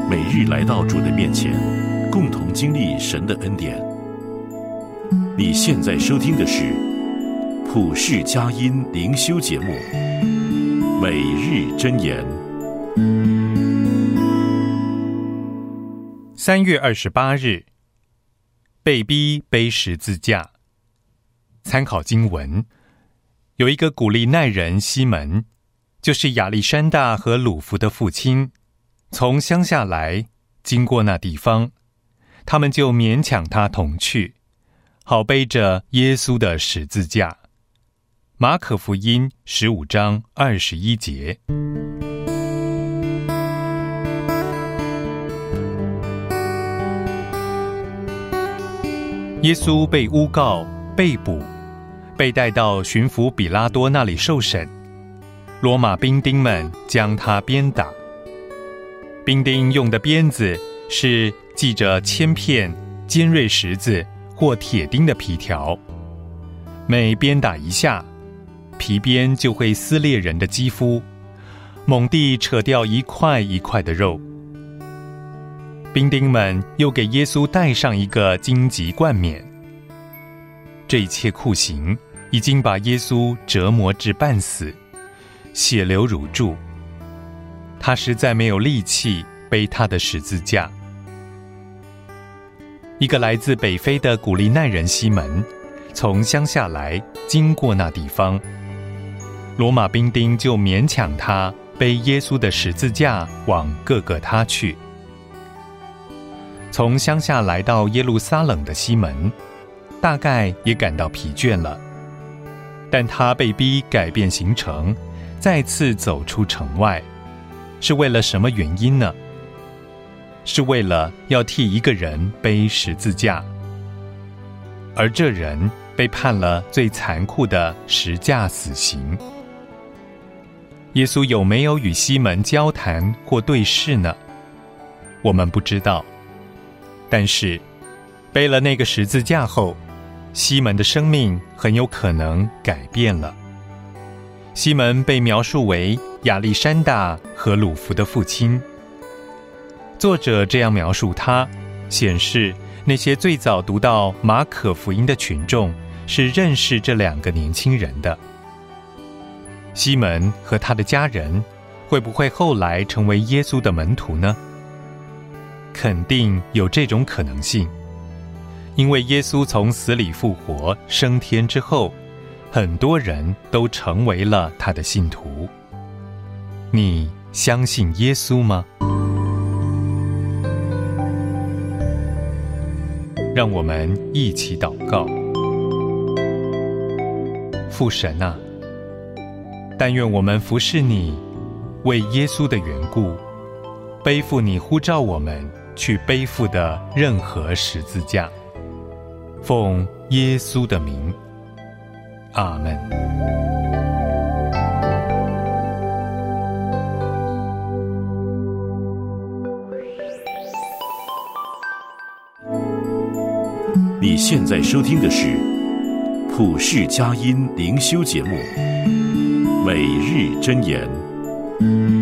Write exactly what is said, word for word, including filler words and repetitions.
每日来到主的面前，共同经历神的恩典。你现在收听的是普世佳音灵修节目《每日箴言》。 三月二十八日，被逼背十字架。参考经文，有一个古利奈人西门，就是亚历山大和鲁孚的父亲，从乡下来，经过那地方，他们就勉强他同去，好背着耶稣的十字架。马可福音十五章二十一节。耶稣被诬告、被捕，被带到巡抚比拉多那里受审。罗马兵丁们将他鞭打，兵丁用的鞭子是系着铅片、尖锐石子或铁钉的皮条，每鞭打一下，皮鞭就会撕裂人的肌肤，猛地扯掉一块一块的肉。兵丁们又给耶稣戴上一个荆棘冠冕。这一切酷刑已经把耶稣折磨至半死，血流如注，他实在没有力气背他的十字架。一个来自北非的古利奈人西门，从乡下来，经过那地方，罗马兵丁就勉强他背耶稣的十字架往各个他去。从乡下来到耶路撒冷的西门，大概也感到疲倦了，但他被逼改变行程，再次走出城外，是为了什么原因呢？是为了要替一个人背十字架，而这人被判了最残酷的十架死刑。耶稣有没有与西门交谈或对视呢？我们不知道。但是背了那个十字架后，西门的生命很有可能改变了。西门被描述为亚历山大和鲁孚的父亲。作者这样描述他，显示那些最早读到马可福音的群众是认识这两个年轻人的。西门和他的家人会不会后来成为耶稣的门徒呢？肯定有这种可能性，因为耶稣从死里复活升天之后，很多人都成为了他的信徒。你相信耶稣吗？让我们一起祷告。父神啊，但愿我们服侍你，为耶稣的缘故，背负你呼召我们去背负的任何十字架。奉耶稣的名，阿们。 你现在收听的是普世佳音灵修节目《每日箴言》。